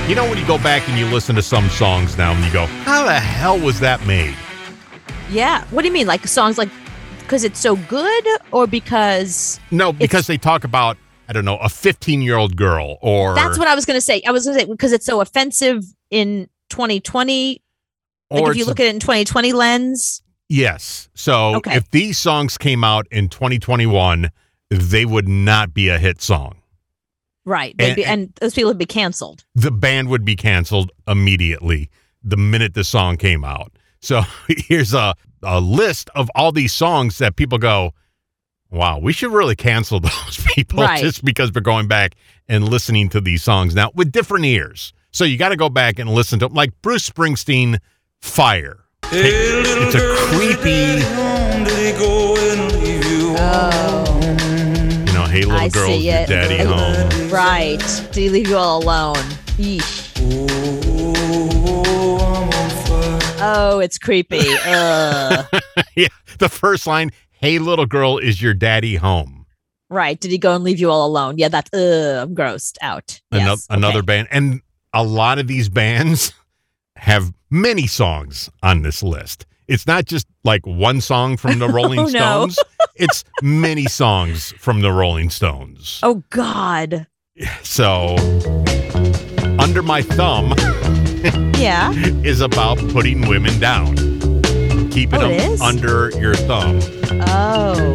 You know when you go back and you listen to some songs now and you go, how the hell was that made? Yeah. What do you mean? Like songs like because it's so good or because... No, because they talk about, I don't know, a 15-year-old girl or... That's what I was going to say. I was going to say because it's so offensive in 2020. Like if you look at it in 2020 lens. Yes. So if these songs came out in 2021, they would not be a hit song. Right. And those people would be canceled. The band would be canceled immediately the minute the song came out. So here's a list of all these songs that people go, wow, we should really cancel those people just because we're going back and listening to these songs now with different ears. So you got to go back and listen to them. Like Bruce Springsteen, Fire. It's a creepy... You know, hey, little girl, is your daddy home? Right. Do you leave you all alone? Eesh. Oh, it's creepy. Yeah, the first line, hey, little girl, is your daddy home? Right. Did he go and leave you all alone? Yeah, that's, I'm grossed out. Another band. And a lot of these bands have many songs on this list. It's not just like one song from the Rolling Stones. It's many songs from the Rolling Stones. Oh, God. So, Under My Thumb is about putting women down. Keeping them under your thumb. Oh.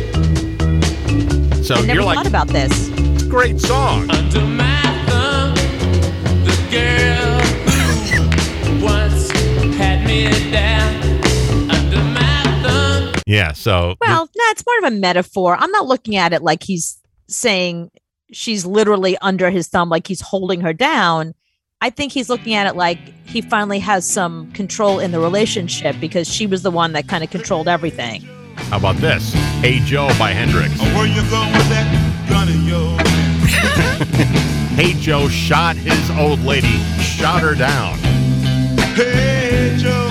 So I never thought about this. It's a great song. Under my thumb, the girl who once had me down. Under my thumb. Yeah, so... Well, it's more of a metaphor. I'm not looking at it like he's saying she's literally under his thumb, like he's holding her down. I think he's looking at it like he finally has some control in the relationship because she was the one that kind of controlled everything. How about this? Hey Joe by Hendrix. Where you going with that gun of yours? Hey Joe shot his old lady, shot her down. Hey Joe,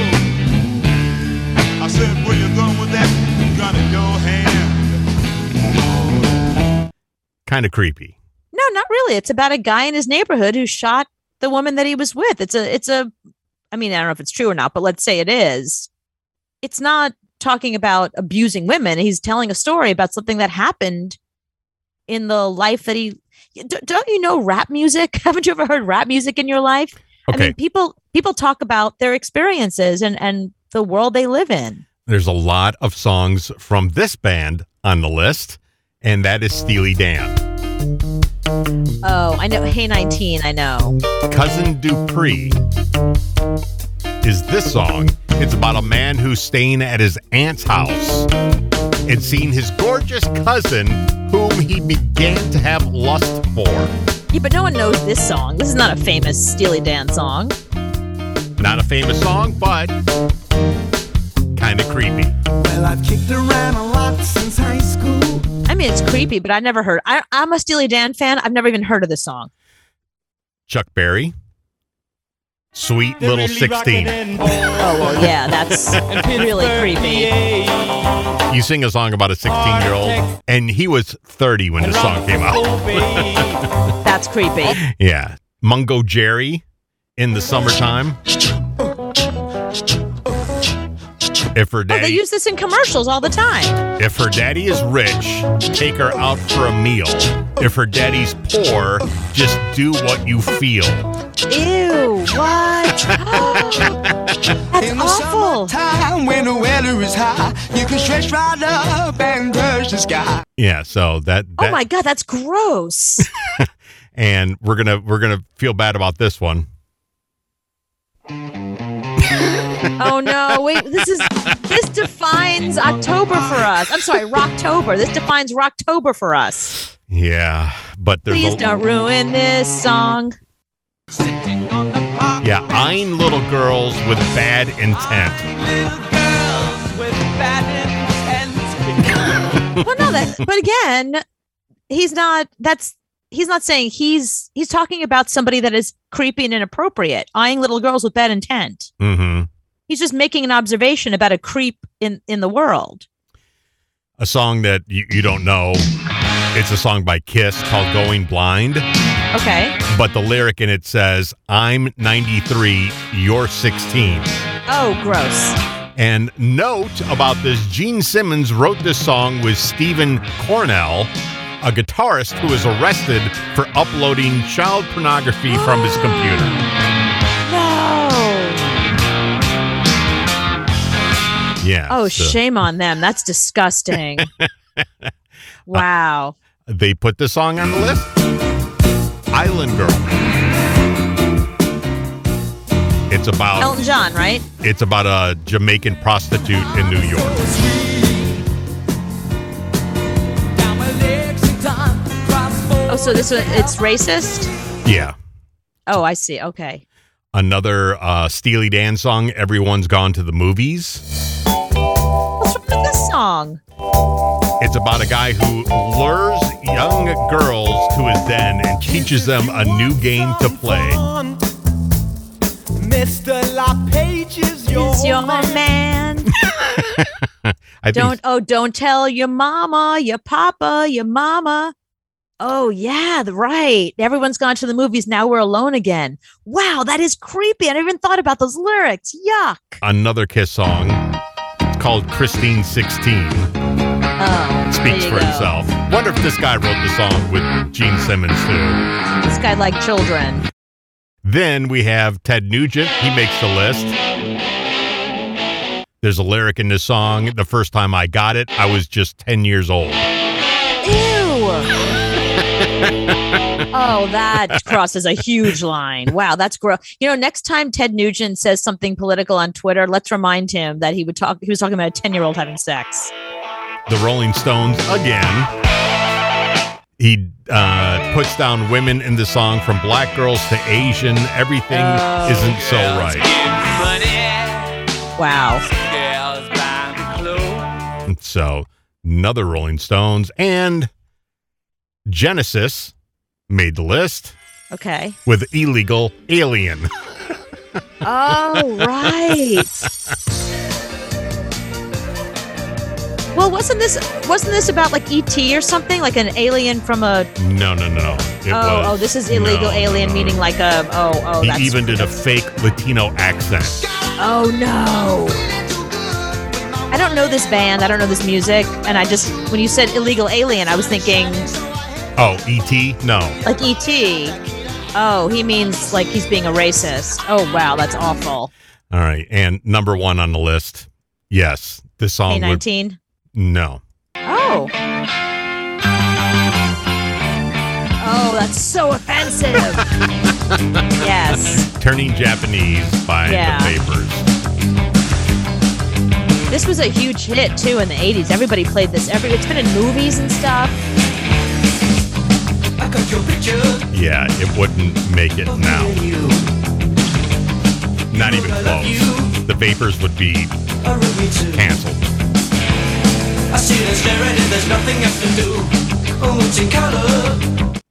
I said, where you going with that gun in your hand? Kind of creepy. No, not really. It's about a guy in his neighborhood who shot the woman that he was with. It's a, I mean, I don't know if it's true or not, but let's say it is. It's not talking about abusing women. He's telling a story about something that happened in the life that he, don't you know rap music? Haven't you ever heard rap music in your life? Okay. I mean, people talk about their experiences and the world they live in. There's a lot of songs from this band on the list, and that is Steely Dan. Oh, I know. Hey 19, I know. Cousin Dupree is this song. It's about a man who's staying at his aunt's house and seeing his gorgeous cousin, whom he began to have lust for. Yeah, but no one knows this song. This is not a famous Steely Dan song. Not a famous song, but kind of creepy. Well, I've kicked around a lot since high school. I mean, it's creepy, but I never heard. I'm a Steely Dan fan. I've never even heard of this song. Chuck Berry. Sweet Little 16. Oh, well, yeah, that's really creepy. You sing a song about a 16-year-old, and he was 30 when the song came out. That's creepy. Yeah. Mungo Jerry, In the Summertime. If her daddy, they use this in commercials all the time. If her daddy is rich, take her out for a meal. If her daddy's poor, just do what you feel. Ew, what? That's awful. Time when the weather is high, you can stretch right up and touch the sky. Yeah, so that oh my God, that's gross. And we're gonna feel bad about this one. Oh no, wait, this defines October for us. I'm sorry, Rocktober. This defines Rocktober for us. Yeah, but there's Please don't ruin this song. Yeah, eyeing little girls with bad intent. Well, no, but again, he's not saying he's talking about somebody that is creepy and inappropriate, eyeing little girls with bad intent. Mm-hmm. He's just making an observation about a creep in the world. A song that you don't know It's a song by Kiss called Going Blind. Okay. But the lyric in it says, I'm 93, you're 16. Oh, gross. And note about this, Gene Simmons wrote this song with Stephen Cornell, a guitarist who was arrested for uploading child pornography from his computer. No. Yeah. Oh, shame on them. That's disgusting. Wow. They put the song on the list. Island Girl. It's about Elton John, right? It's about a Jamaican prostitute in New York. Oh, so this one, it's racist? Yeah. Oh, I see. Okay. Another Steely Dan song, Everyone's Gone to the Movies. What's wrong with this song? It's about a guy who lures young girls to his den and teaches them a new game to play. Mr. LaPage is your man. I think Don't tell your mama, your papa, your mama. Oh, yeah, right. Everyone's gone to the movies. Now we're alone again. Wow, that is creepy. I never even thought about those lyrics. Yuck. another Kiss song called Christine 16. Oh, Speaks for himself. Wonder if this guy wrote the song with Gene Simmons too. This guy liked children. Then we have Ted Nugent. He makes the list. There's a lyric in this song. The first time I got it, I was just 10 years old. Ew. Oh, that crosses a huge line. Wow, that's gross. You know, next time Ted Nugent says something political on Twitter, let's remind him that he was talking about a 10-year-old having sex. The Rolling Stones again. He puts down women in the song, from black girls to Asian. Everything isn't so right. Wow. So, another Rolling Stones. And Genesis made the list Okay. with Illegal Alien. Oh, right. Well, wasn't this about like E.T. or something, like an alien from a? No. This is illegal alien, meaning like a. He that's even did a fake Latino accent. Oh no. I don't know this band. I don't know this music, and when you said illegal alien, I was thinking. Oh, E.T.? No. Like E.T. Oh, he means like he's being a racist. Oh wow, that's awful. All right, and number one on the list. Yes, this song. K-19. No. Oh. Oh, that's so offensive. Yes. Turning Japanese by Yeah. The Vapors. This was a huge hit too in the 80s. Everybody played this. It's been in movies and stuff. I got your picture. Yeah, it wouldn't make it now. Not even close. The Vapors would be canceled. I sit and stare at it, there's nothing else to do. Oh, it's in color.